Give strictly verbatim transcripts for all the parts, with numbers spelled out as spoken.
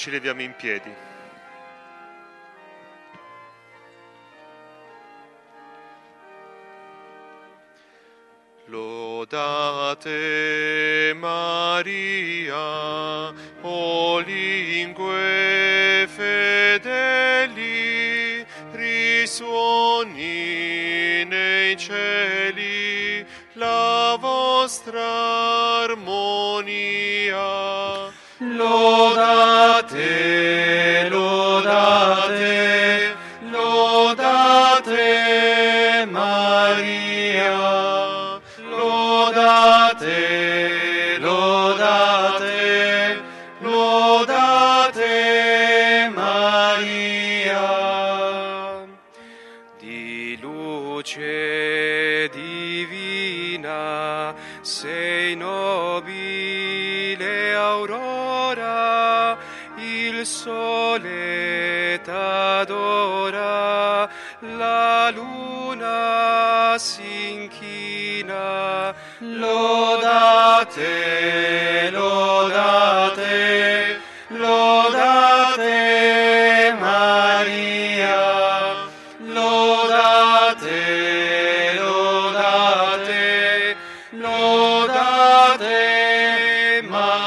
ci leviamo in piedi. Lodate Maria, o lingue fedeli, risuoni nei cieli la vostra armonia. Lodate, lodate, lodate Maria. Lodate, lodate, lodate Maria. Di luce divina sei nobile aurora, il sole t'adora, la luna si inchina. Lodate, lodate, lodate Maria. Lodate, lodate, lodate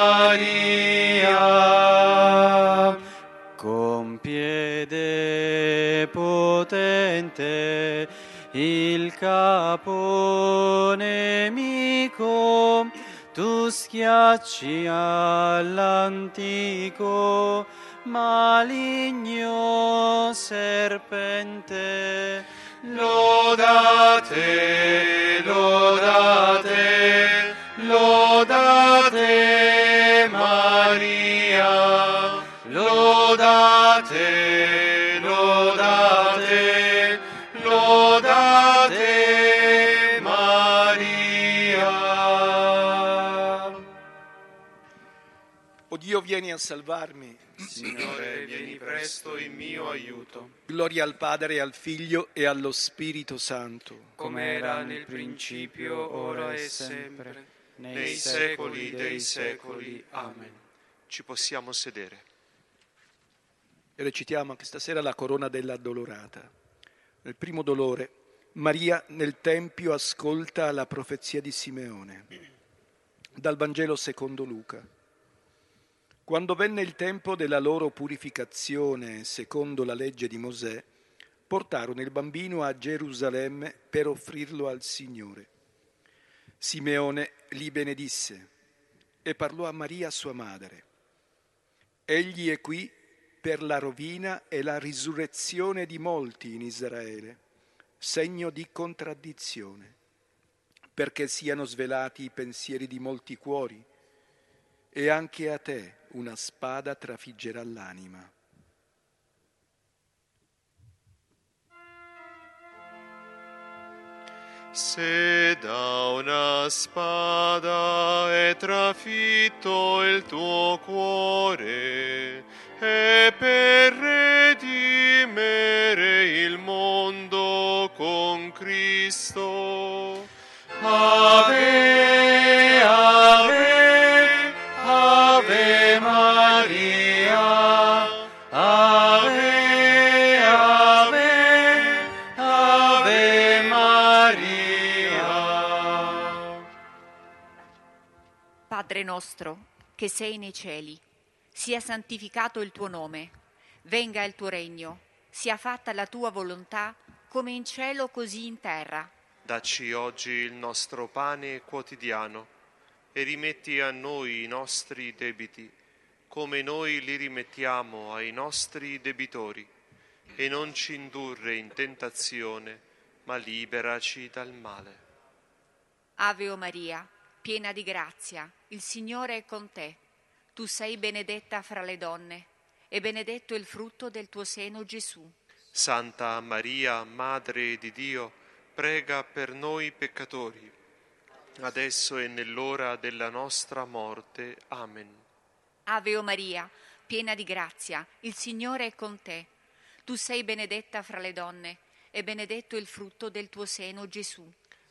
Maria. Con piede potente il capo nemico tu schiacci all'antico maligno serpente. Lodate, lodate, lodate Maria. Lodate, lodate, lodate Maria. O Dio, vieni a salvarmi. Signore, vieni presto in mio aiuto. Gloria al Padre, e al Figlio e allo Spirito Santo. come era nel principio, ora e sempre, nei secoli dei secoli. Amen. Ci possiamo sedere. E recitiamo anche stasera la corona dell'addolorata. Nel primo dolore, Maria nel Tempio ascolta la profezia di Simeone. Dal Vangelo secondo Luca. Quando venne il tempo della loro purificazione, secondo la legge di Mosè, portarono il bambino a Gerusalemme per offrirlo al Signore. Simeone li benedisse e parlò a Maria sua madre. Egli è qui per la rovina e la risurrezione di molti in Israele, segno di contraddizione, perché siano svelati i pensieri di molti cuori, e anche a te una spada trafiggerà l'anima. Se da una spada è trafitto il tuo cuore, è per redimere il mondo con Cristo. Ave, ave, ave Maria, ave, ave, ave Maria. Padre nostro, che sei nei cieli, sia santificato il tuo nome, venga il tuo regno, sia fatta la tua volontà, come in cielo così in terra. Dacci oggi il nostro pane quotidiano e rimetti a noi i nostri debiti, come noi li rimettiamo ai nostri debitori, e non ci indurre in tentazione, ma liberaci dal male. Ave o Maria, piena di grazia, il Signore è con te. Tu sei benedetta fra le donne, e benedetto il frutto del tuo seno, Gesù. Santa Maria, Madre di Dio, prega per noi peccatori, adesso e nell'ora della nostra morte. Amen. Ave o Maria, piena di grazia, il Signore è con te. Tu sei benedetta fra le donne, e benedetto il frutto del tuo seno, Gesù.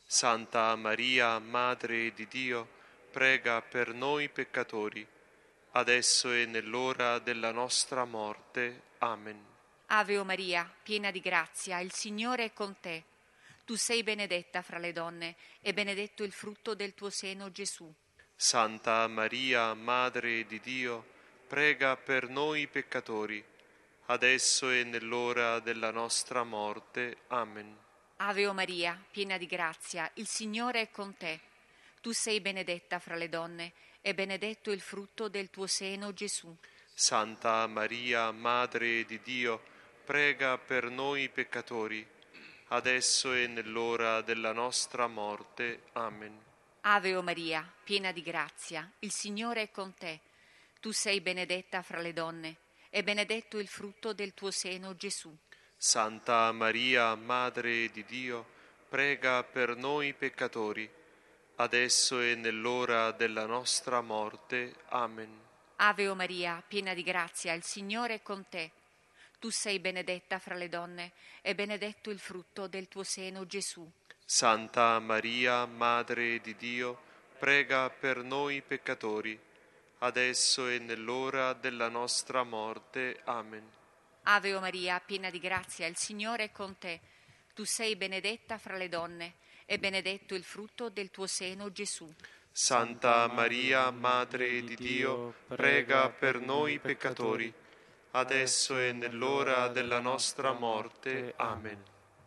Santa Maria, Madre di Dio, prega per noi peccatori, adesso e nell'ora della nostra morte. Amen. Ave o Maria, piena di grazia, il Signore è con te. Tu sei benedetta fra le donne, e benedetto il frutto del tuo seno, Gesù. Santa Maria, Madre di Dio, prega per noi peccatori, adesso e nell'ora della nostra morte. Amen. Ave o Maria, piena di grazia, il Signore è con te. Tu sei benedetta fra le donne, e benedetto il frutto del tuo seno, Gesù. Santa Maria, Madre di Dio, prega per noi peccatori, adesso e nell'ora della nostra morte. Amen. Ave o Maria, piena di grazia, il Signore è con te. Tu sei benedetta fra le donne, e benedetto il frutto del tuo seno, Gesù. Santa Maria, Madre di Dio, prega per noi peccatori, adesso e nell'ora della nostra morte. Amen. Ave o Maria, piena di grazia, il Signore è con te. Tu sei benedetta fra le donne, e benedetto il frutto del tuo seno, Gesù. Santa Maria, Madre di Dio, prega per noi peccatori, adesso e nell'ora della nostra morte. Amen. Ave o Maria, piena di grazia, il Signore è con te. Tu sei benedetta fra le donne, e benedetto il frutto del tuo seno, Gesù. Santa Maria, Madre di Dio, prega per noi peccatori, adesso e nell'ora della nostra morte. Amen.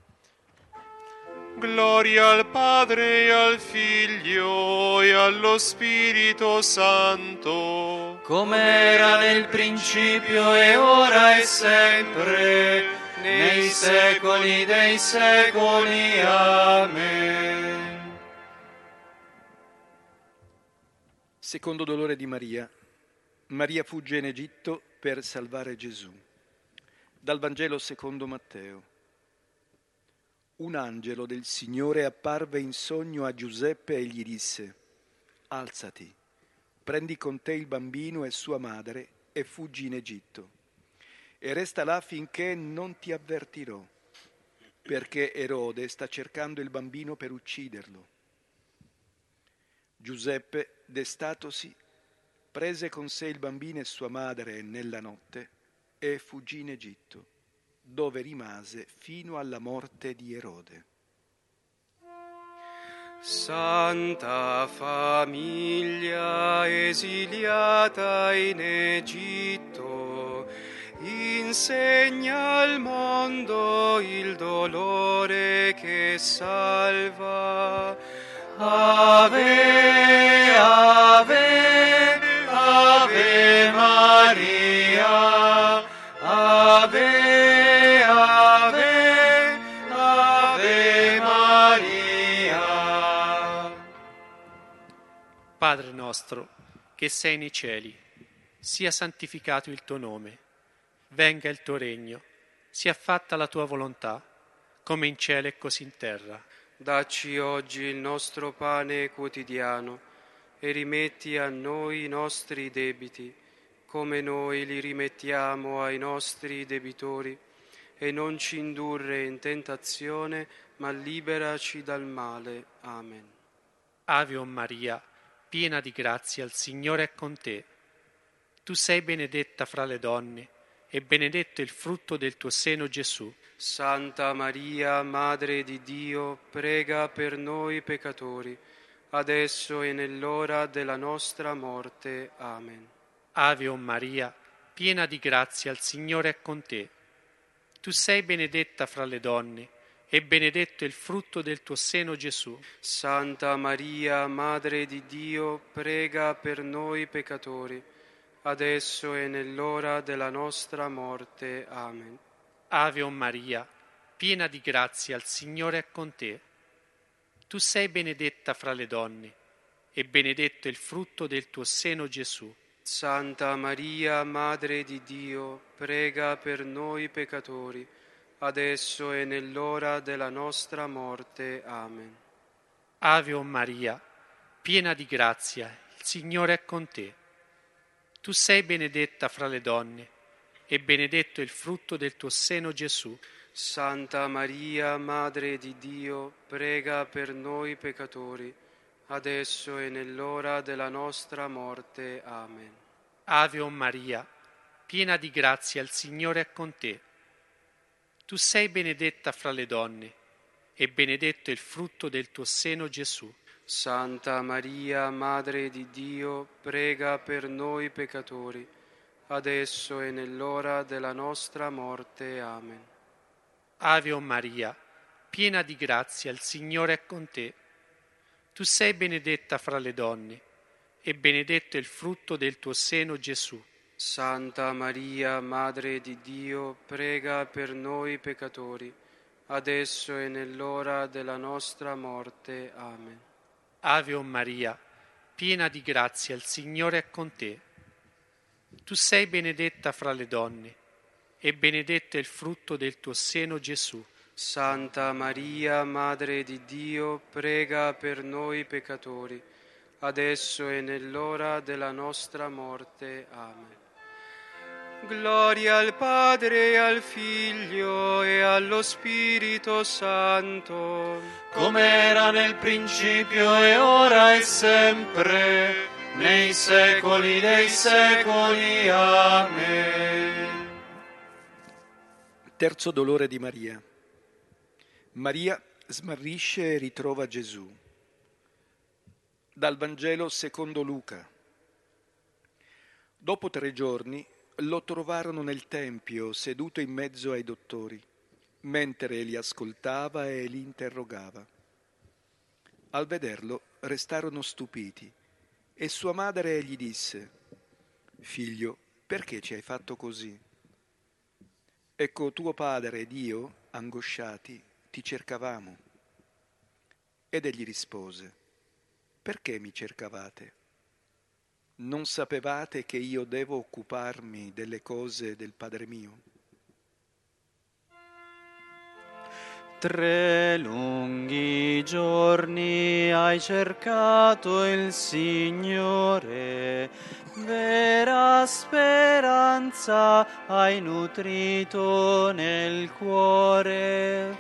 Gloria al Padre e al Figlio e allo Spirito Santo, come era nel principio e ora e sempre, nei secoli dei secoli. Amen. Secondo dolore di Maria. Maria fugge in Egitto per salvare Gesù. Dal Vangelo secondo Matteo. Un angelo del Signore apparve in sogno a Giuseppe e gli disse: alzati, prendi con te il bambino e sua madre e fuggi in Egitto. E resta là finché non ti avvertirò, perché Erode sta cercando il bambino per ucciderlo. Giuseppe, destatosi, prese con sé il bambino e sua madre nella notte e fuggì in Egitto, dove rimase fino alla morte di Erode. Santa famiglia esiliata in Egitto, insegna al mondo il dolore che salva. Ave, ave, ave Maria, ave, ave, ave Maria. Padre nostro, che sei nei cieli, sia santificato il tuo nome, venga il tuo regno, sia fatta la tua volontà, come in cielo e così in terra. Dacci oggi il nostro pane quotidiano e rimetti a noi i nostri debiti, come noi li rimettiamo ai nostri debitori, e non ci indurre in tentazione, ma liberaci dal male. Amen. Ave o Maria, piena di grazia, il Signore è con te. Tu sei benedetta fra le donne, e benedetto il frutto del tuo seno, Gesù. Santa Maria, Madre di Dio, prega per noi peccatori, adesso e nell'ora della nostra morte. Amen. Ave o Maria, piena di grazia, il Signore è con te. Tu sei benedetta fra le donne, e benedetto il frutto del tuo seno, Gesù. Santa Maria, Madre di Dio, prega per noi peccatori, adesso e nell'ora della nostra morte. Amen. Ave o Maria, piena di grazia, il Signore è con te. Tu sei benedetta fra le donne, e benedetto il frutto del tuo seno, Gesù. Santa Maria, Madre di Dio, prega per noi peccatori, adesso e nell'ora della nostra morte. Amen. Ave o Maria, piena di grazia, il Signore è con te. Tu sei benedetta fra le donne, e benedetto il frutto del tuo seno, Gesù. Santa Maria, Madre di Dio, prega per noi peccatori, adesso e nell'ora della nostra morte. Amen. Ave o Maria, piena di grazia, il Signore è con te. Tu sei benedetta fra le donne, e benedetto è il frutto del tuo seno, Gesù. Santa Maria, Madre di Dio, prega per noi peccatori, adesso e nell'ora della nostra morte. Amen. Ave o Maria, piena di grazia, il Signore è con te. Tu sei benedetta fra le donne, e benedetto è il frutto del tuo seno, Gesù. Santa Maria, Madre di Dio, prega per noi peccatori, adesso e nell'ora della nostra morte. Amen. Ave o Maria, piena di grazia, il Signore è con te. Tu sei benedetta fra le donne, e benedetto è il frutto del tuo seno, Gesù. Santa Maria, Madre di Dio, prega per noi peccatori, adesso e nell'ora della nostra morte. Amen. Gloria al Padre, e al Figlio e allo Spirito Santo, come era nel principio e ora e sempre, nei secoli dei secoli. Amen. Terzo dolore di Maria. Maria smarrisce e ritrova Gesù. Dal Vangelo secondo Luca. Dopo tre giorni lo trovarono nel Tempio seduto in mezzo ai dottori, mentre li ascoltava e li interrogava. Al vederlo restarono stupiti e sua madre gli disse: «Figlio, perché ci hai fatto così? Ecco, tuo padre ed io, angosciati, ti cercavamo». Ed egli rispose: «Perché mi cercavate? Non sapevate che io devo occuparmi delle cose del Padre mio?» Tre lunghi giorni hai cercato il Signore, vera speranza hai nutrito nel cuore.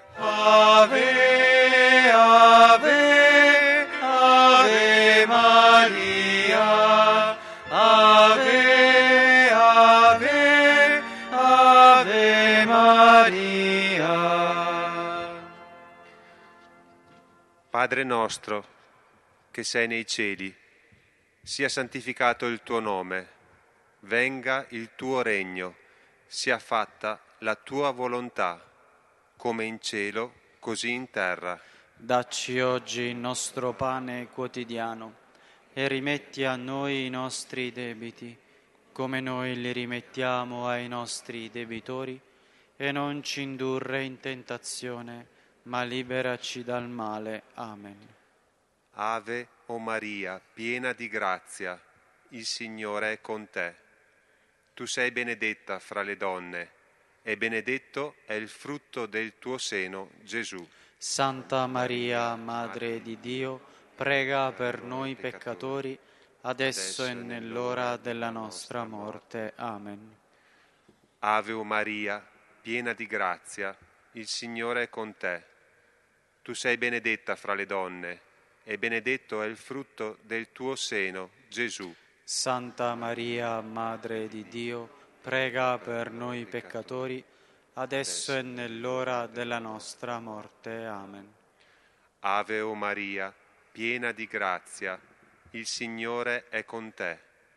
Ave, ave, ave Maria, ave, ave, ave Maria. Padre nostro, che sei nei cieli, sia santificato il tuo nome, venga il tuo regno, sia fatta la tua volontà, come in cielo, così in terra. Dacci oggi il nostro pane quotidiano e rimetti a noi i nostri debiti, come noi li rimettiamo ai nostri debitori, e non ci indurre in tentazione, ma liberaci dal male. Amen. Ave o Maria, piena di grazia, il Signore è con te. Tu sei benedetta fra le donne, e benedetto è il frutto del tuo seno, Gesù. Santa Maria, Madre di Dio, prega per noi peccatori, adesso e nell'ora della nostra morte. Amen. Ave o Maria, piena di grazia, il Signore è con te. Tu sei benedetta fra le donne, e benedetto è il frutto del tuo seno, Gesù. Santa Maria, Madre di Dio, prega per noi peccatori, adesso e nell'ora della nostra morte. Amen. Ave o Maria, piena di grazia, il Signore è con te.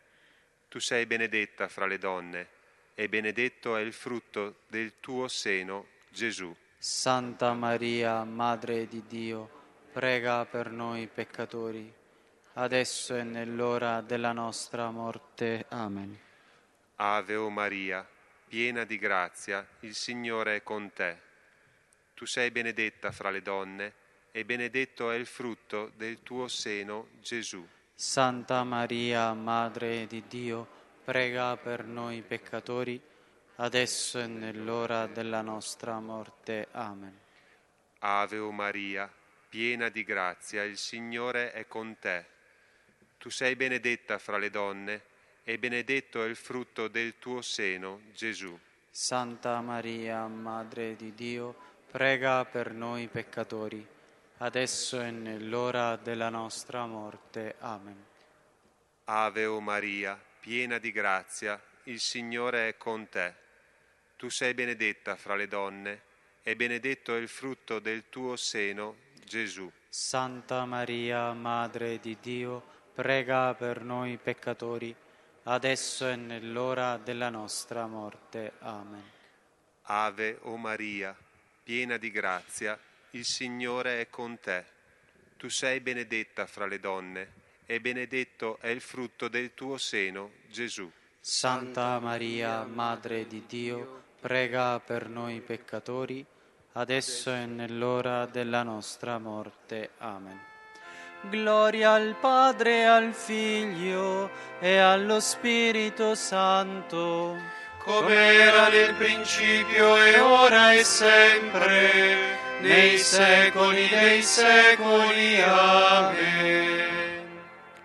Tu sei benedetta fra le donne, e benedetto è il frutto del tuo seno, Gesù. Santa Maria, Madre di Dio, prega per noi peccatori, adesso e nell'ora della nostra morte. Amen. Ave o Maria, piena di grazia, il Signore è con te. Tu sei benedetta fra le donne, e benedetto è il frutto del tuo seno, Gesù. Santa Maria, Madre di Dio, prega per noi peccatori, adesso e nell'ora della nostra morte. Amen. Ave o Maria, piena di grazia, il Signore è con te. Tu sei benedetta fra le donne, e benedetto è il frutto del tuo seno, Gesù. Santa Maria, Madre di Dio, prega per noi peccatori, adesso e nell'ora della nostra morte. Amen. Ave o Maria, piena di grazia, il Signore è con te. Tu sei benedetta fra le donne, e benedetto è il frutto del tuo seno, Gesù. Santa Maria, Madre di Dio, prega per noi peccatori, adesso e nell'ora della nostra morte. Amen. Ave o Maria, piena di grazia, il Signore è con te. Tu sei benedetta fra le donne, e benedetto è il frutto del tuo seno, Gesù. Santa Maria, Madre di Dio, prega per noi peccatori, adesso e nell'ora della nostra morte. Amen. Gloria al Padre, al Figlio e allo Spirito Santo, come era nel principio e ora e sempre, nei secoli dei secoli. Amen.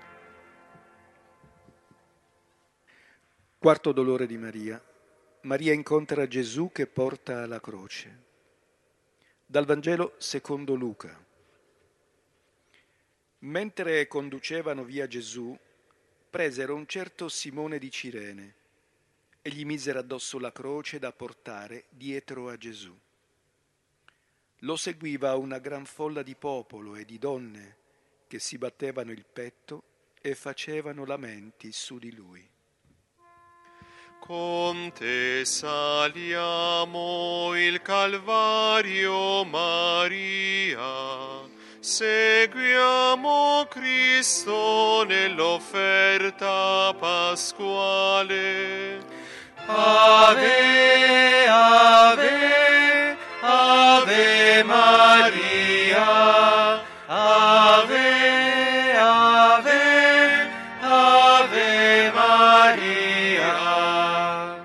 Quarto dolore di Maria. Maria incontra Gesù che porta la croce. Dal Vangelo secondo Luca. Mentre conducevano via Gesù, presero un certo Simone di Cirene e gli misero addosso la croce da portare dietro a Gesù. Lo seguiva una gran folla di popolo e di donne che si battevano il petto e facevano lamenti su di lui. Con te saliamo il Calvario, Maria, seguiamo Cristo nell'offerta pasquale. Ave, ave, ave Maria, ave, ave, ave Maria.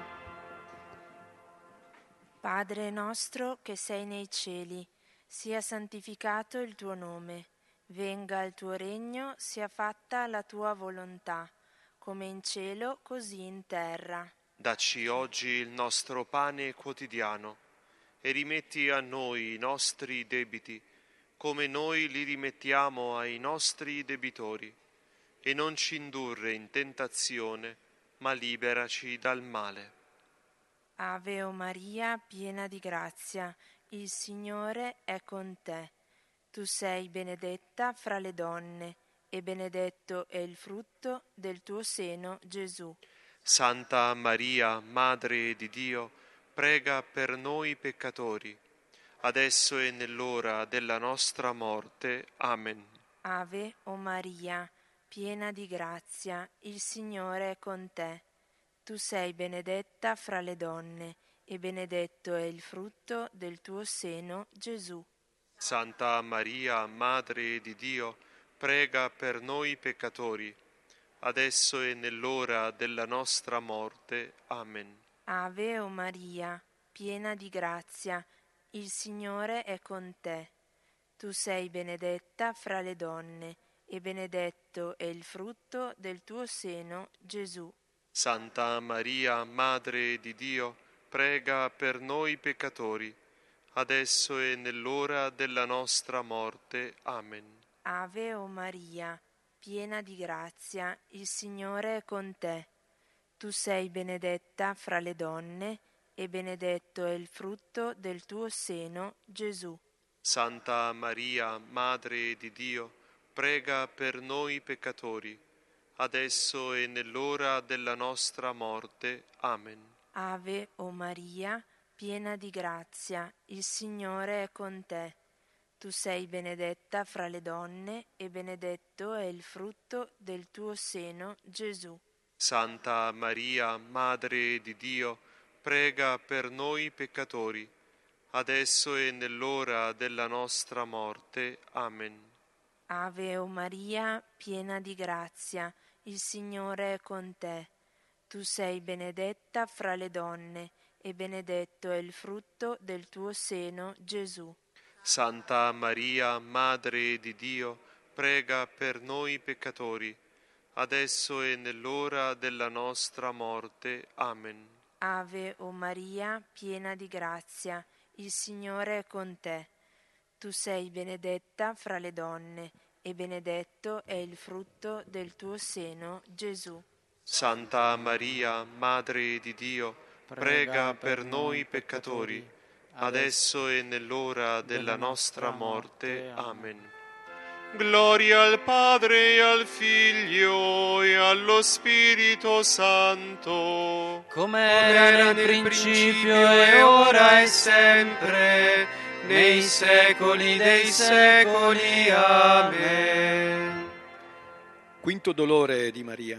Padre nostro che sei nei cieli, sia santificato il tuo nome, venga il tuo regno, sia fatta la tua volontà, come in cielo così in terra. Dacci oggi il nostro pane quotidiano e rimetti a noi i nostri debiti, come noi li rimettiamo ai nostri debitori, e non ci indurre in tentazione, ma liberaci dal male. Ave o Maria, piena di grazia, il Signore è con te. Tu sei benedetta fra le donne, e benedetto è il frutto del tuo seno, Gesù. Santa Maria, Madre di Dio, prega per noi peccatori, adesso e nell'ora della nostra morte. Amen. Ave o Maria, piena di grazia, il Signore è con te. Tu sei benedetta fra le donne, e benedetto è il frutto del tuo seno, Gesù. Santa Maria, Madre di Dio, prega per noi peccatori, adesso e nell'ora della nostra morte. Amen. Ave o Maria, piena di grazia, il Signore è con te. Tu sei benedetta fra le donne, e benedetto è il frutto del tuo seno, Gesù. Santa Maria, Madre di Dio, prega per noi peccatori, adesso e nell'ora della nostra morte. Amen. Ave o Maria, piena di grazia, il Signore è con te. Tu sei benedetta fra le donne, e benedetto è il frutto del tuo seno, Gesù. Santa Maria, Madre di Dio, prega per noi peccatori, adesso e nell'ora della nostra morte. Amen. Ave o Maria, piena di grazia, il Signore è con te. Tu sei benedetta fra le donne, e benedetto è il frutto del tuo seno, Gesù. Santa Maria, Madre di Dio, prega per noi peccatori, adesso e nell'ora della nostra morte. Amen. Ave o Maria, piena di grazia, il Signore è con te. Tu sei benedetta fra le donne, e benedetto è il frutto del tuo seno, Gesù. Santa Maria, Madre di Dio, prega per noi peccatori, adesso e nell'ora della nostra morte. Amen. Ave o Maria, piena di grazia, il Signore è con te. Tu sei benedetta fra le donne, e benedetto è il frutto del tuo seno, Gesù. Santa Maria, Madre di Dio, prega per noi peccatori, adesso e nell'ora della nostra morte. Amen. Gloria al Padre e al Figlio e allo Spirito Santo, come era nel principio e ora e sempre, nei secoli dei secoli. Amen. Quinto dolore di Maria.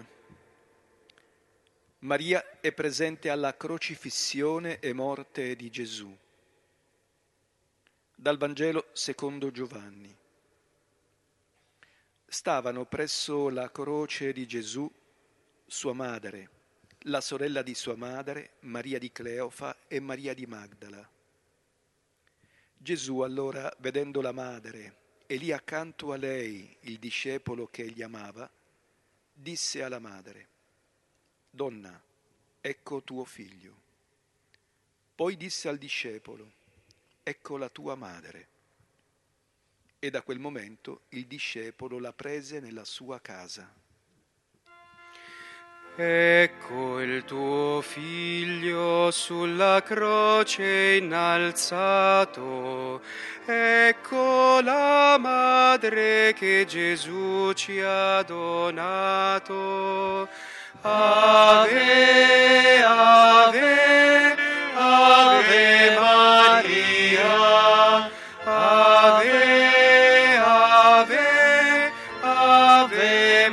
Maria è presente alla crocifissione e morte di Gesù. Dal Vangelo secondo Giovanni. Stavano presso la croce di Gesù sua madre, la sorella di sua madre, Maria di Cleofa e Maria di Magdala. Gesù allora, vedendo la madre e lì accanto a lei il discepolo che egli amava, disse alla madre: «Donna, ecco tuo figlio». Poi disse al discepolo: «Ecco la tua madre». E da quel momento il discepolo la prese nella sua casa. Ecco il tuo figlio sulla croce innalzato, ecco la madre che Gesù ci ha donato. Ave, ave, ave Maria, ave, ave, ave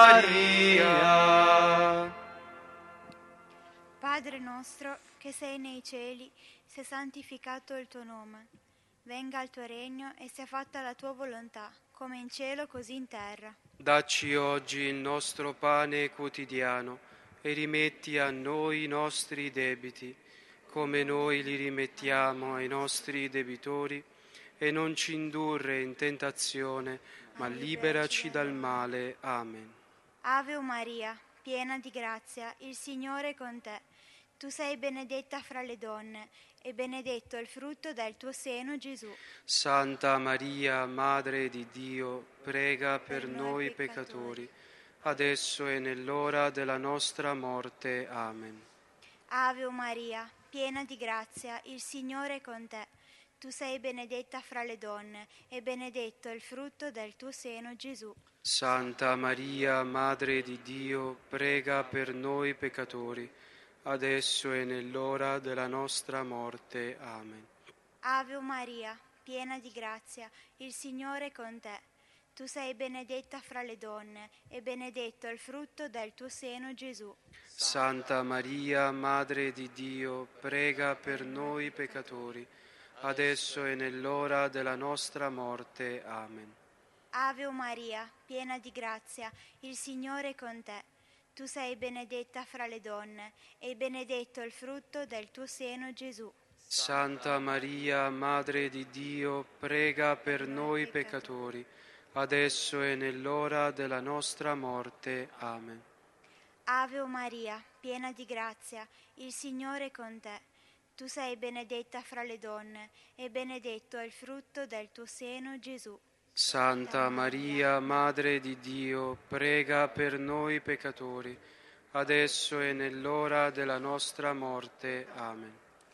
Maria. Padre nostro che sei nei cieli, sia santificato il tuo nome. Venga il tuo regno e sia fatta la tua volontà, come in cielo così in terra. Dacci oggi il nostro pane quotidiano e rimetti a noi i nostri debiti, come noi li rimettiamo ai nostri debitori, e non ci indurre in tentazione, ma liberaci dal male. Amen. Ave Maria, piena di grazia, il Signore è con te. Tu sei benedetta fra le donne, e benedetto è il frutto del tuo seno, Gesù. Santa Maria, Madre di Dio, prega per, per noi peccatori, adesso e nell'ora della nostra morte. Amen. Ave Maria, piena di grazia, il Signore è con te. Tu sei benedetta fra le donne, e benedetto è il frutto del tuo seno, Gesù. Santa Maria, Madre di Dio, prega per noi peccatori, adesso e nell'ora della nostra morte. Amen. Ave Maria, piena di grazia, il Signore è con te. Tu sei benedetta fra le donne, e benedetto è il frutto del tuo seno, Gesù. Santa Maria, Madre di Dio, prega per noi peccatori, adesso e nell'ora della nostra morte. Amen. Ave Maria, piena di grazia, il Signore è con te. Tu sei benedetta fra le donne, e benedetto è il frutto del tuo seno, Gesù. Santa Maria, Madre di Dio, prega per noi peccatori, adesso e nell'ora della nostra morte. Amen. Ave Maria, piena di grazia, il Signore è con te. Tu sei benedetta fra le donne, e benedetto è il frutto del tuo seno, Gesù. Santa Maria, Madre di Dio, prega per noi peccatori, adesso e nell'ora della nostra morte. Amen.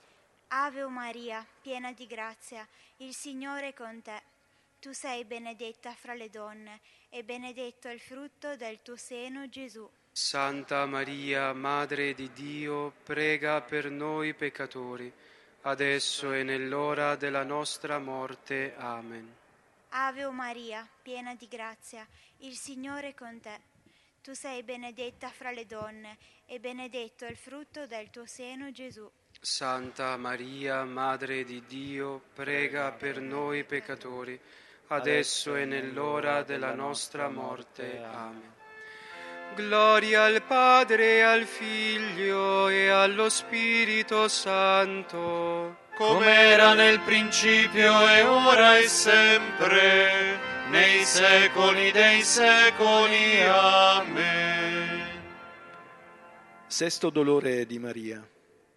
Ave Maria, piena di grazia, il Signore è con te. Tu sei benedetta fra le donne, e benedetto è il frutto del tuo seno, Gesù. Santa Maria, Madre di Dio, prega per noi peccatori, adesso e nell'ora della nostra morte. Amen. Ave Maria, piena di grazia, il Signore è con te. Tu sei benedetta fra le donne, e benedetto è il frutto del tuo seno, Gesù. Santa Maria, Madre di Dio, prega per noi peccatori, adesso e nell'ora della nostra morte. Amen. Gloria al Padre, al Figlio e allo Spirito Santo, come era nel principio e ora e sempre, nei secoli dei secoli. Amen. Sesto dolore di Maria.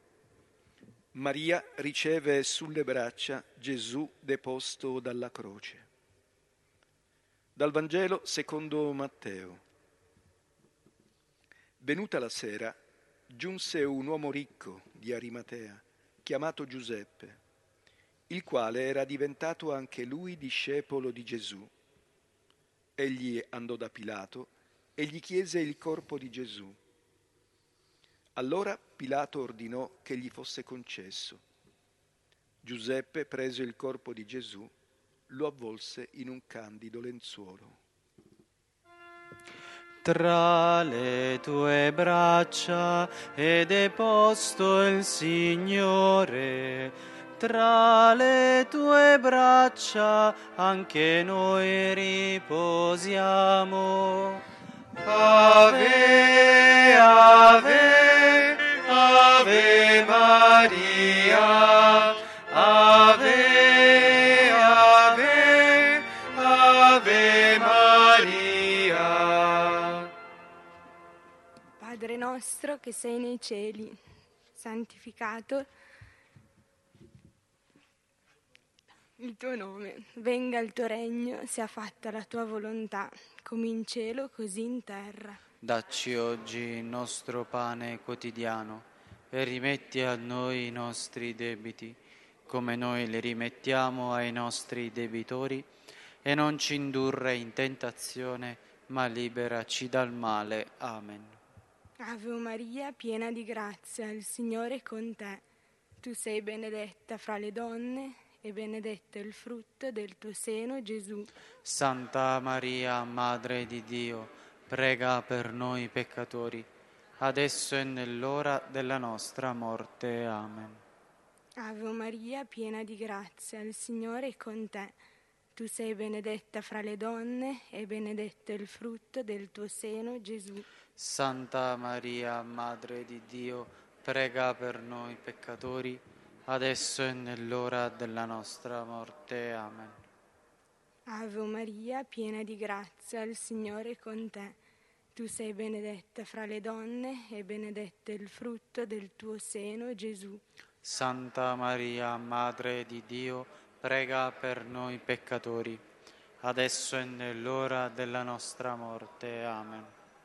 Maria riceve sulle braccia Gesù deposto dalla croce. Dal Vangelo secondo Matteo. Venuta la sera, giunse un uomo ricco di Arimatea, chiamato Giuseppe, il quale era diventato anche lui discepolo di Gesù. Egli andò da Pilato e gli chiese il corpo di Gesù. Allora Pilato ordinò che gli fosse concesso. Giuseppe, preso il corpo di Gesù, lo avvolse in un candido lenzuolo. Tra le tue braccia è deposto il Signore, tra le tue braccia anche noi riposiamo. Ave, ave, ave Maria, ave, ave, ave Maria. Padre nostro che sei nei cieli, santificato il tuo nome, venga il tuo regno, sia fatta la tua volontà, come in cielo così in terra. Dacci oggi il nostro pane quotidiano e rimetti a noi i nostri debiti, come noi li rimettiamo ai nostri debitori, e non ci indurre in tentazione, ma liberaci dal male. Amen. Ave Maria, piena di grazia, il Signore è con te. Tu sei benedetta fra le donne e benedetto è il frutto del tuo seno, Gesù. Santa Maria, Madre di Dio, prega per noi peccatori, adesso e nell'ora della nostra morte. Amen. Ave Maria, piena di grazia, il Signore è con te. Tu sei benedetta fra le donne e benedetto è il frutto del tuo seno, Gesù. Santa Maria, Madre di Dio, prega per noi peccatori, adesso e nell'ora della nostra morte. Amen. Ave Maria, piena di grazia, il Signore è con te. Tu sei benedetta fra le donne e benedetto è il frutto del tuo seno, Gesù. Santa Maria, Madre di Dio, prega per noi peccatori, adesso e nell'ora della nostra morte. Amen.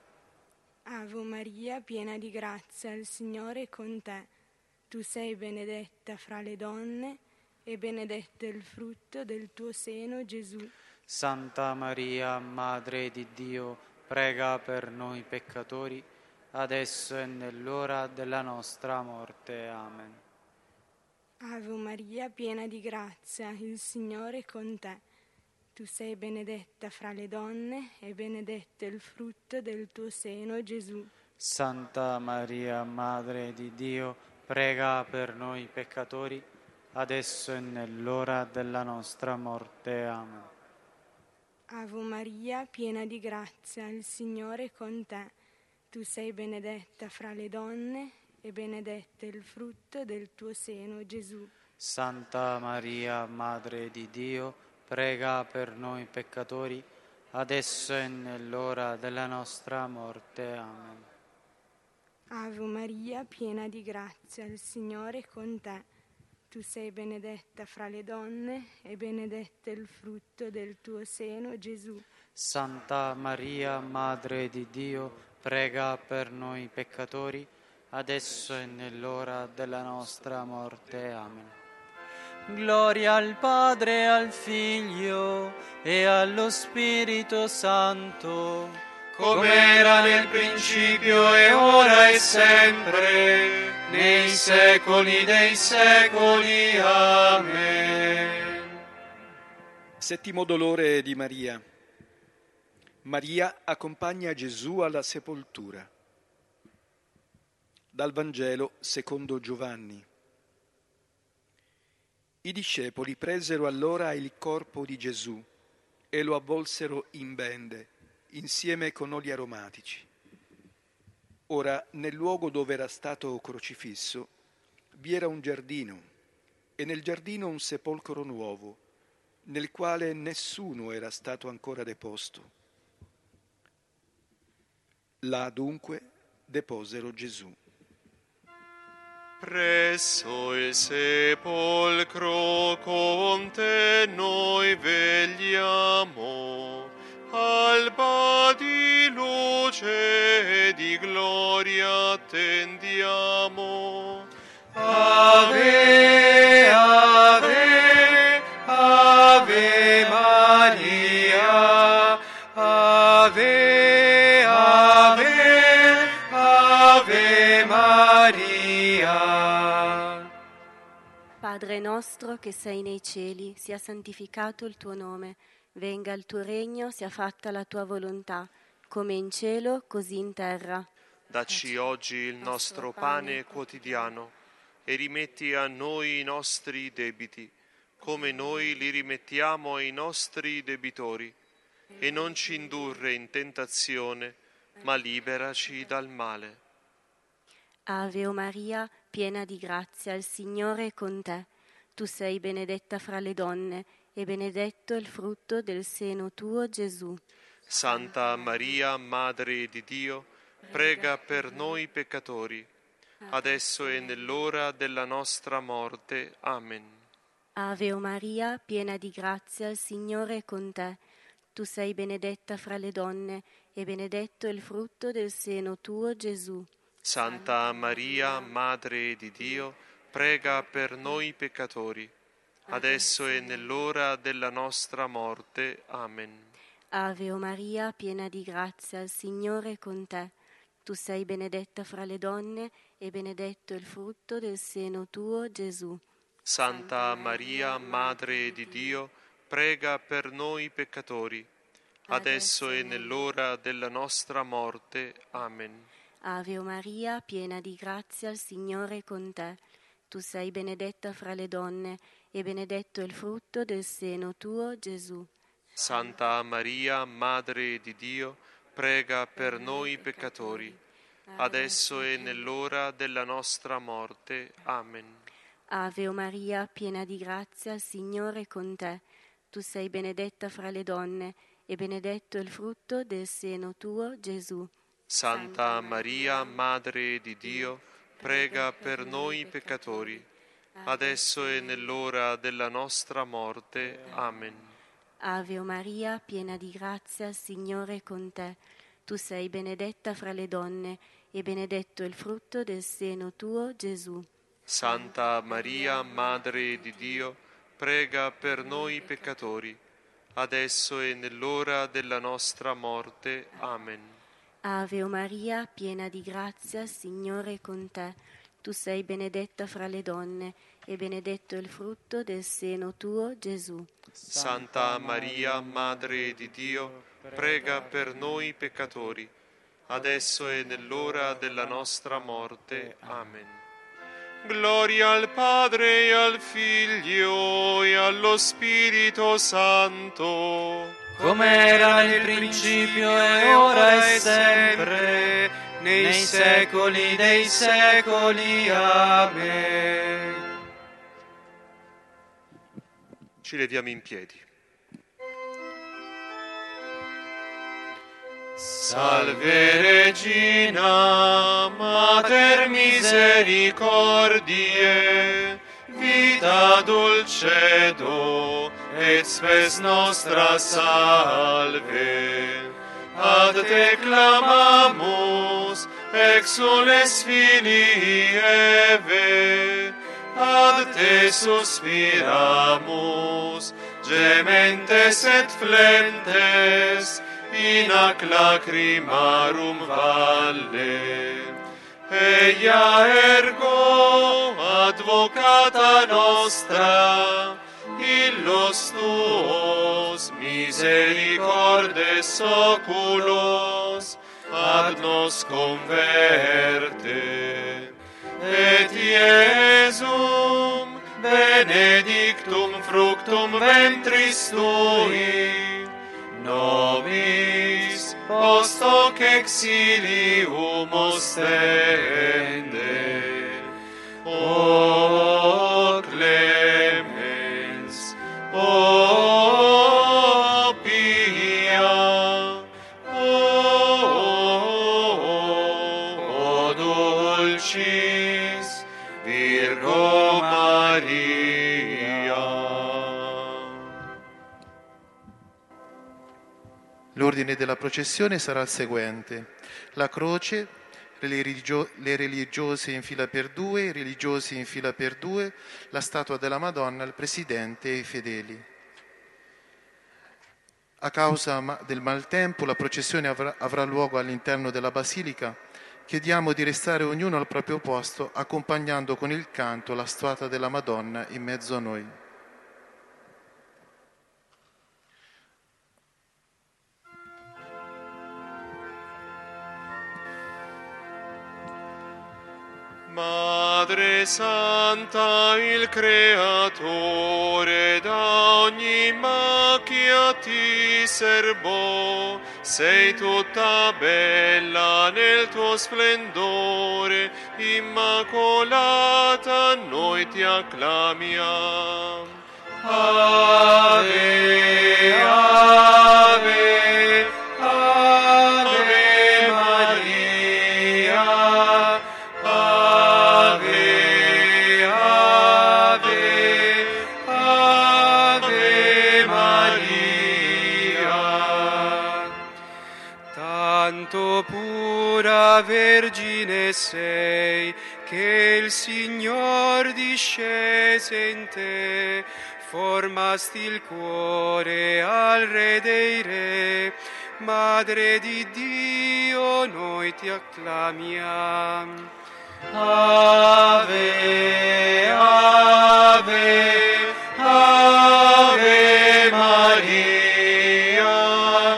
Ave Maria, piena di grazia, il Signore è con te. Tu sei benedetta fra le donne e benedetto è il frutto del tuo seno, Gesù. Santa Maria, Madre di Dio, prega per noi peccatori, adesso e nell'ora della nostra morte. Amen. Ave Maria, piena di grazia, il Signore è con te. Tu sei benedetta fra le donne e benedetto è il frutto del tuo seno, Gesù. Santa Maria, Madre di Dio, prega per noi peccatori, adesso e nell'ora della nostra morte. Amen. Ave Maria, piena di grazia, il Signore è con te. Tu sei benedetta fra le donne e benedetto è il frutto del tuo seno, Gesù. Santa Maria, Madre di Dio, prega per noi peccatori, adesso e nell'ora della nostra morte. Amen. Ave Maria, piena di grazia, il Signore è con te. Tu sei benedetta fra le donne e benedetto è il frutto del tuo seno, Gesù. Santa Maria, Madre di Dio, prega per noi peccatori, adesso e nell'ora della nostra morte. Amen. Gloria al Padre, al Figlio e allo Spirito Santo, come era nel principio e ora e sempre, nei secoli dei secoli. Amen. Settimo dolore di Maria. Maria accompagna Gesù alla sepoltura. Dal Vangelo secondo Giovanni. I discepoli presero allora il corpo di Gesù e lo avvolsero in bende, insieme con oli aromatici. Ora, nel luogo dove era stato crocifisso, vi era un giardino, e nel giardino un sepolcro nuovo, nel quale nessuno era stato ancora deposto. Là dunque deposero Gesù. Presso il sepolcro con te noi vegliamo, alba di luce e di gloria attendiamo. Ave, ave, ave Maria, ave, ave, ave Maria. Padre nostro che sei nei cieli, sia santificato il tuo nome, venga il tuo regno, sia fatta la tua volontà, come in cielo, così in terra. Dacci oggi il nostro pane quotidiano e rimetti a noi i nostri debiti, come noi li rimettiamo ai nostri debitori, e non ci indurre in tentazione, ma liberaci dal male. Ave Maria, piena di grazia, il Signore è con te. Tu sei benedetta fra le donne, e benedetto il frutto del seno tuo, Gesù. Santa Maria, Madre di Dio, prega per noi peccatori, adesso e nell'ora della nostra morte. Amen. Ave Maria, piena di grazia, il Signore è con te. Tu sei benedetta fra le donne, e benedetto il frutto del seno tuo, Gesù. Santa Maria, Madre di Dio, prega per noi peccatori, adesso e nell'ora della nostra morte. Amen. Ave Maria, piena di grazia, il Signore è con te. Tu sei benedetta fra le donne, e benedetto il frutto del seno tuo, Gesù. Santa Maria, Madre di Dio, prega per noi peccatori, adesso e nell'ora della nostra morte. Amen. Ave Maria, piena di grazia, il Signore è con te. Tu sei benedetta fra le donne, e benedetto il frutto del seno tuo, Gesù. Santa Maria, Madre di Dio, prega per noi peccatori, adesso e nell'ora della nostra morte. Amen. Ave Maria, piena di grazia, il Signore è con te. Tu sei benedetta fra le donne, e benedetto il frutto del seno tuo, Gesù. Santa Maria, Madre di Dio, prega per noi peccatori, adesso e nell'ora della nostra morte. Amen. Ave Maria, piena di grazia, il Signore è con te. Tu sei benedetta fra le donne, e benedetto il frutto del seno tuo, Gesù. Santa Maria, Madre di Dio, prega per noi peccatori, adesso e nell'ora della nostra morte. Amen. Ave Maria, piena di grazia, il Signore è con te. Tu sei benedetta fra le donne, e benedetto il frutto del seno tuo, Gesù. Santa Maria, Madre di Dio, prega per noi peccatori, adesso e nell'ora della nostra morte. Amen. Gloria al Padre e al Figlio e allo Spirito Santo, come era nel principio e ora e sempre, nei secoli dei secoli. Amen. Ci leviamo in piedi. Salve Regina, Mater misericordiae, vita dulcedo, et spes nostra salve. Ad te clamamus, exules filii Eve, ad te suspiramus, gementes et flentes, in ac lacrimarum valle. Eia ergo, advocata nostra, illos tuos misericordes oculos ad nos converte. Et Iesum benedictum fructum ventris tui, nobis post hoc exilium ostende. O clemens, o pia, o dulcis Virgo Maria. L'ordine della processione sarà il seguente: la croce le, religio- le religiose in fila per due, i religiosi in fila per due, la statua della Madonna, il Presidente e i fedeli. A causa del maltempo la processione avrà, avrà luogo all'interno della Basilica. Chiediamo di restare ognuno al proprio posto, accompagnando con il canto la statua della Madonna in mezzo a noi. Madre Santa, il Creatore, da ogni macchia ti serbò, sei tutta bella nel tuo splendore, immacolata noi ti acclamiamo. Ave, ave, ave Maria. Ave, ave, ave Maria. Tanto pura Vergine sei, che il Signor discese in te, formasti il cuore al Re dei Re, Madre di Dio, noi ti acclamiamo. Ave, ave, ave Maria.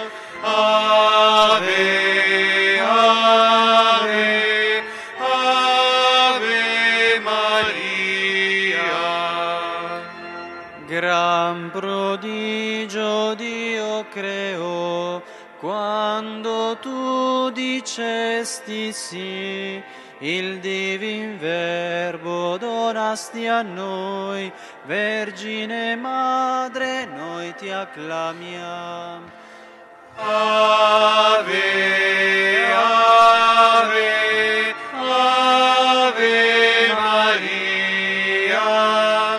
Ave, ave, ave Maria. Gran prodigio Dio creò, quando tu dicesti sì, il divin Verbo donasti a noi, Vergine Madre, noi ti acclamiamo. Ave, ave, ave Maria.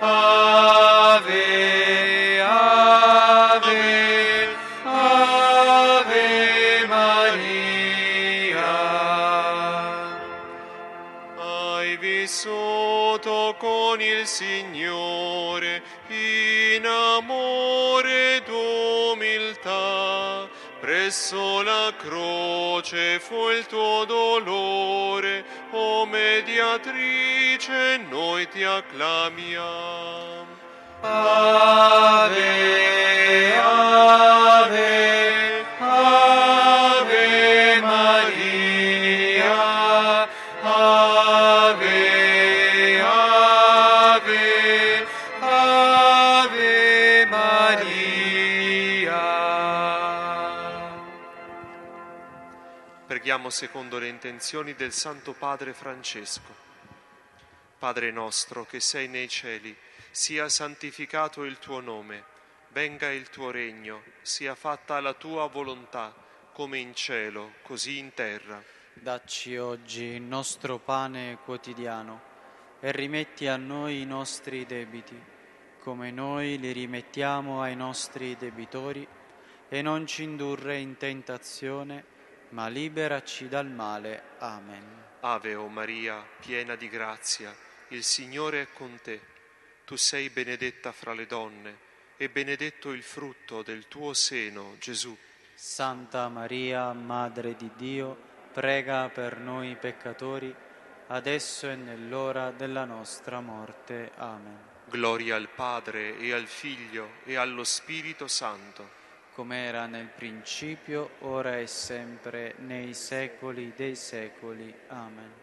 Ave, ave, ave Maria. Hai vissuto con il Signore in amore d'umiltà, presso la croce fu il tuo dolore, o mediatrice noi ti acclamiamo. Ave, ave, ave Maria. Ave, ave, ave Maria. Preghiamo secondo le intenzioni del Santo Padre Francesco. Padre nostro che sei nei cieli, sia santificato il tuo nome, venga il tuo regno, sia fatta la tua volontà, come in cielo, così in terra. Dacci oggi il nostro pane quotidiano e rimetti a noi i nostri debiti, come noi li rimettiamo ai nostri debitori, e non ci indurre in tentazione, ma liberaci dal male. Amen. Ave o Maria, piena di grazia, il Signore è con te. Tu sei benedetta fra le donne, e benedetto il frutto del tuo seno, Gesù. Santa Maria, Madre di Dio, prega per noi peccatori, adesso e nell'ora della nostra morte. Amen. Gloria al Padre, e al Figlio, e allo Spirito Santo. Come era nel principio, ora e sempre, nei secoli dei secoli. Amen.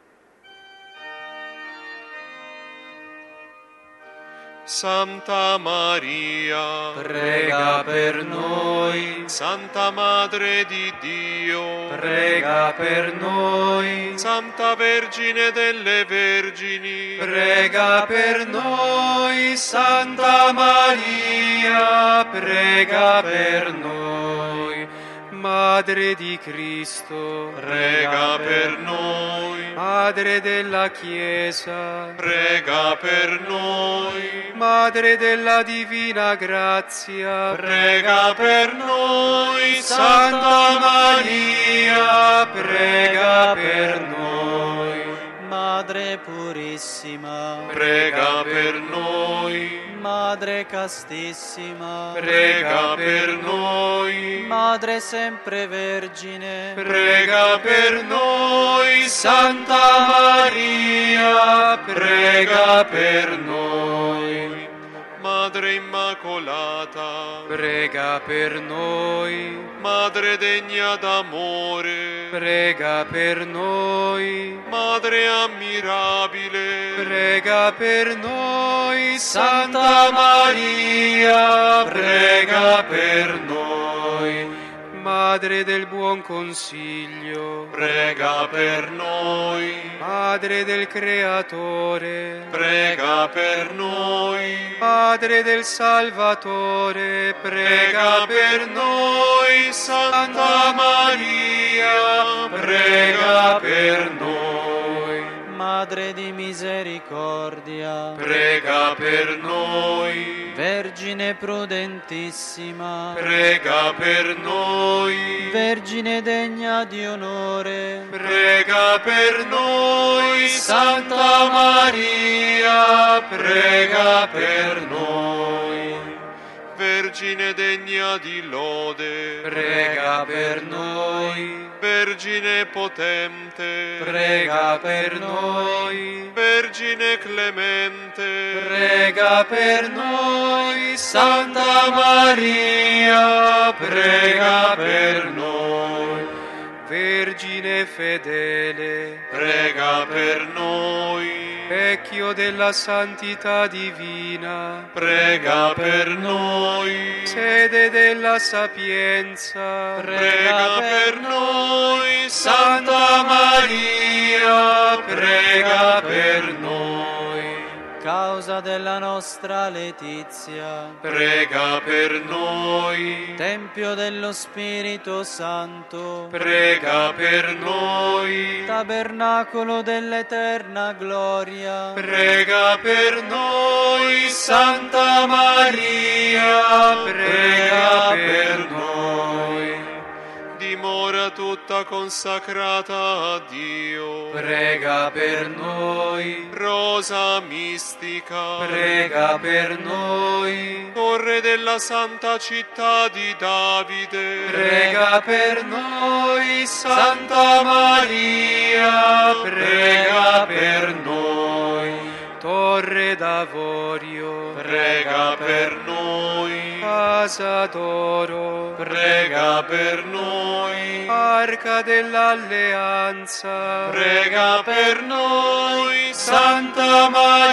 Santa Maria, prega per noi. Santa Madre di Dio, prega per noi. Santa Vergine delle Vergini, prega per noi. Santa Maria, prega per noi. Madre di Cristo, prega per noi. Madre della Chiesa, prega per noi. Madre della Divina Grazia, prega per noi. Santa Maria, Maria, prega per noi. Madre purissima, prega per noi. Madre castissima, prega per noi. Madre sempre vergine, prega per noi. Santa Maria, prega per noi. Madre Immacolata, prega per noi. Madre degna d'amore, prega per noi. Madre ammirabile, prega per noi. Santa Maria, prega per noi. Madre del buon consiglio, prega per noi. Madre del Creatore, prega per noi. Padre del Salvatore, prega per noi. Santa Maria, prega per noi. Madre di misericordia, prega per noi. Vergine prudentissima, prega per noi. Vergine degna di onore, prega per noi. Santa Maria, prega per noi. Vergine degna di lode, prega per noi. Vergine potente, prega per noi. Vergine clemente, prega per noi. Santa Maria, prega per noi. Vergine fedele, prega per noi. Vecchio della santità divina, prega per noi. Sede della sapienza, prega per noi. Santa Maria, prega per noi. Causa della nostra letizia, prega per noi. Tempio dello Spirito Santo, prega per noi. Tabernacolo dell'eterna gloria, prega per noi. Santa Maria, prega per noi. Dimora tutta consacrata a Dio, prega per noi. Rosa mistica, prega per noi. Torre della santa città di Davide, prega per noi. Santa Maria, prega per noi. Torre d'Avorio, prega per noi. Casa d'oro, prega per noi. Arca dell'Alleanza, prega per noi. Santa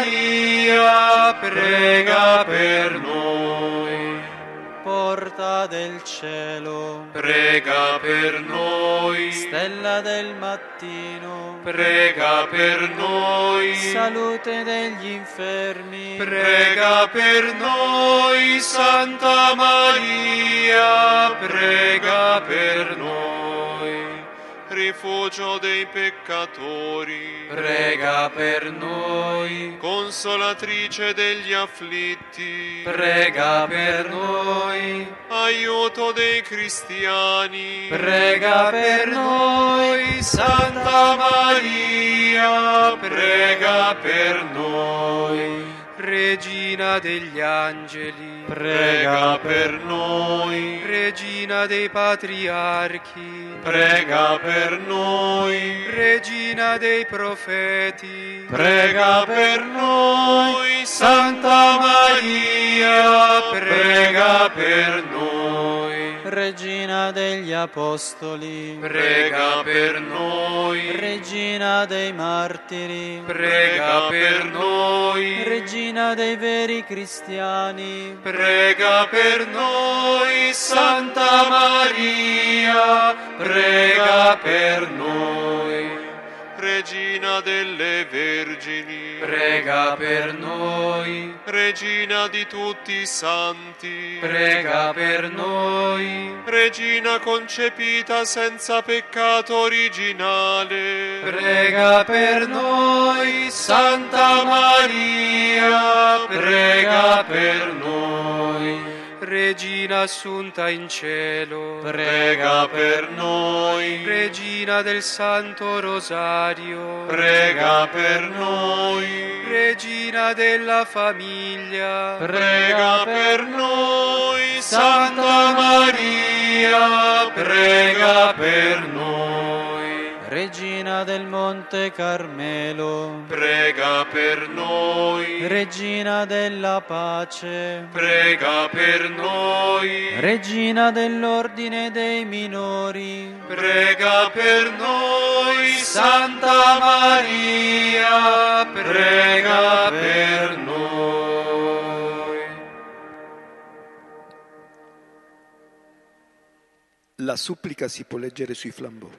Maria, prega per noi. Porta del cielo, prega per noi. Stella del mattino, prega per noi. Salute degli infermi, prega per noi. Santa Maria, prega per noi. Rifugio dei peccatori, prega per noi. Consolatrice degli afflitti, prega per noi. Aiuto dei cristiani, prega per noi. Santa Maria, prega per noi. Regina degli angeli, prega per noi. Regina dei patriarchi, prega per noi. Regina dei profeti, prega per noi. Santa Maria, prega per noi. Regina degli apostoli, prega per noi. Regina dei martiri, prega per noi. Regina dei veri cristiani, prega per noi. Santa Maria, prega per noi. Regina delle Vergini, prega per noi. Regina di tutti i santi, prega per noi. Regina concepita senza peccato originale, prega per noi. Santa Maria, prega per noi. Regina assunta in cielo, prega per noi. Regina del Santo Rosario, prega per noi. Regina della famiglia, prega per noi. Santa Maria, prega per noi. Regina del Monte Carmelo, prega per noi. Regina della pace, prega per noi. Regina dell'ordine dei minori, prega per noi. Santa Maria, prega per noi. La supplica si può leggere sui flambò.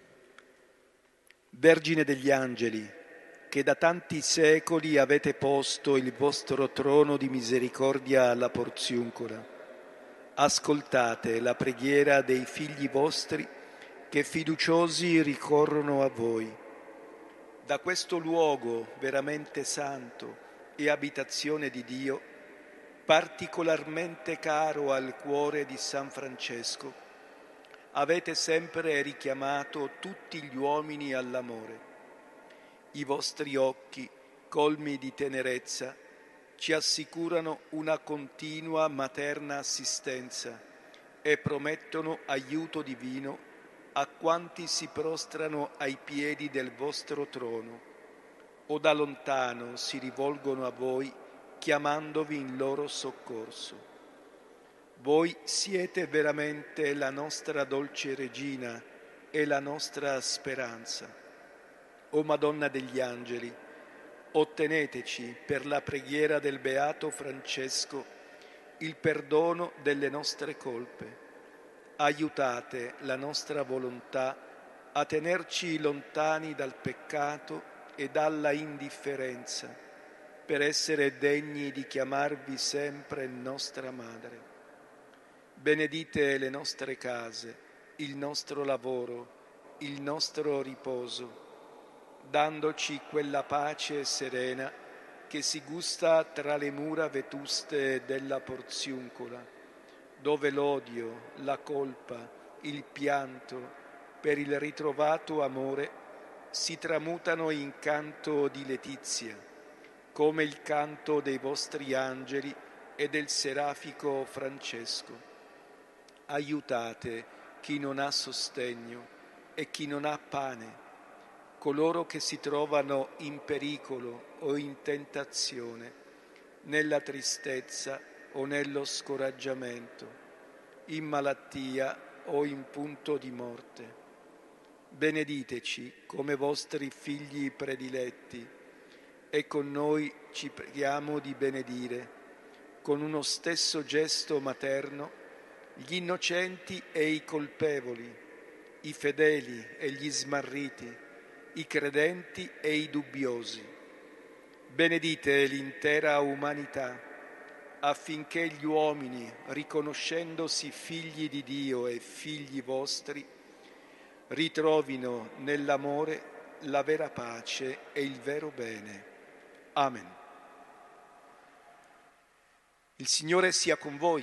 Vergine degli angeli, che da tanti secoli avete posto il vostro trono di misericordia alla Porziuncola, ascoltate la preghiera dei figli vostri che fiduciosi ricorrono a voi. Da questo luogo veramente santo e abitazione di Dio, particolarmente caro al cuore di San Francesco, avete sempre richiamato tutti gli uomini all'amore. I vostri occhi, colmi di tenerezza, ci assicurano una continua materna assistenza e promettono aiuto divino a quanti si prostrano ai piedi del vostro trono o da lontano si rivolgono a voi chiamandovi in loro soccorso. Voi siete veramente la nostra dolce regina e la nostra speranza. O Madonna degli Angeli, otteneteci per la preghiera del Beato Francesco il perdono delle nostre colpe. Aiutate la nostra volontà a tenerci lontani dal peccato e dalla indifferenza, per essere degni di chiamarvi sempre nostra Madre. Benedite le nostre case, il nostro lavoro, il nostro riposo, dandoci quella pace serena che si gusta tra le mura vetuste della Porziuncola, dove l'odio, la colpa, il pianto per il ritrovato amore si tramutano in canto di letizia, come il canto dei vostri angeli e del serafico Francesco. Aiutate chi non ha sostegno e chi non ha pane, coloro che si trovano in pericolo o in tentazione, nella tristezza o nello scoraggiamento, in malattia o in punto di morte. Benediteci come vostri figli prediletti e con noi ci preghiamo di benedire, con uno stesso gesto materno, gli innocenti e i colpevoli, i fedeli e gli smarriti, i credenti e i dubbiosi. Benedite l'intera umanità, affinché gli uomini, riconoscendosi figli di Dio e figli vostri, ritrovino nell'amore la vera pace e il vero bene. Amen. Il Signore sia con voi.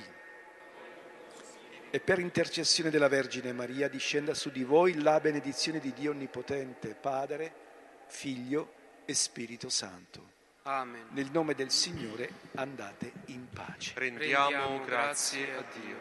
E per intercessione della Vergine Maria discenda su di voi la benedizione di Dio Onnipotente, Padre, Figlio e Spirito Santo. Amen. Nel nome del Signore andate in pace. Rendiamo, Rendiamo grazie, grazie a Dio.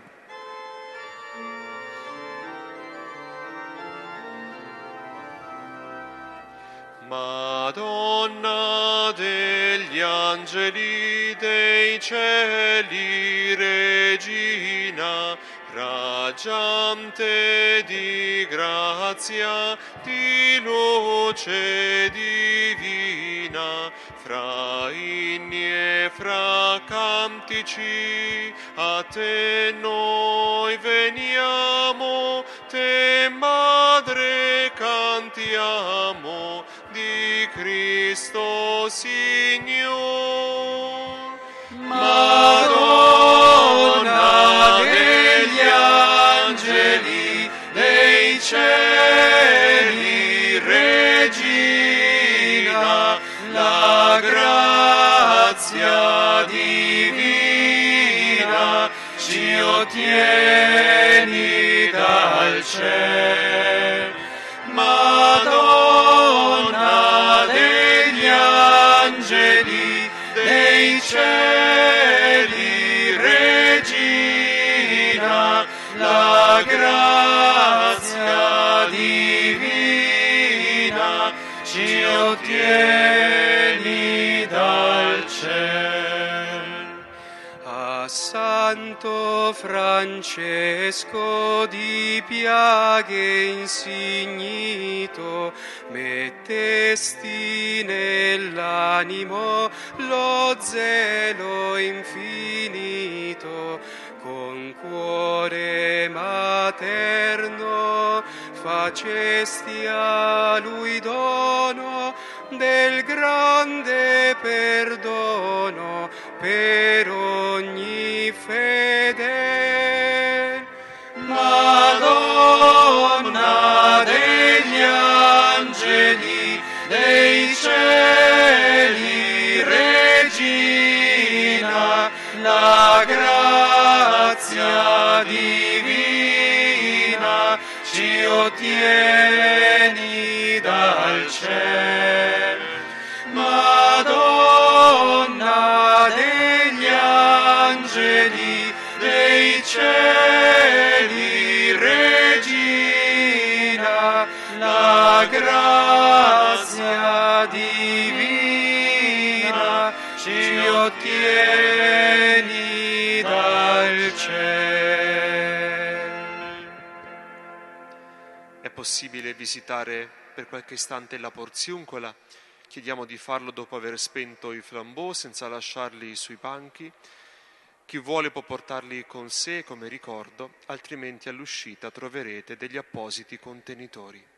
Madonna degli angeli dei cieli, Regina, raggiante di grazia, di luce divina, fra inni e fra cantici, a te noi veniamo, te Madre cantiamo, di Cristo Signor. Madonna degli angeli, dei cieli, Regina, la grazia divina ci ottieni dal cielo. Madonna degli angeli, dei cieli, Regina, la grazia divina ci ottieni dal cielo. A Santo Francesco di piaghe insignito, mettesti nell'animo lo zelo infinito, con cuore materno facesti a lui dono del grande perdono per ogni fede. Madonna degli angeli, dei cieli, Regina, la grazia divina ci ottieni dal cielo. Madonna degli angeli, dei cieli, Regina, la grazia divina ci ottieni dal cielo. È possibile visitare per qualche istante la Porziuncola? Chiediamo di farlo dopo aver spento i flambeau senza lasciarli sui banchi. Chi vuole può portarli con sé come ricordo, altrimenti all'uscita troverete degli appositi contenitori.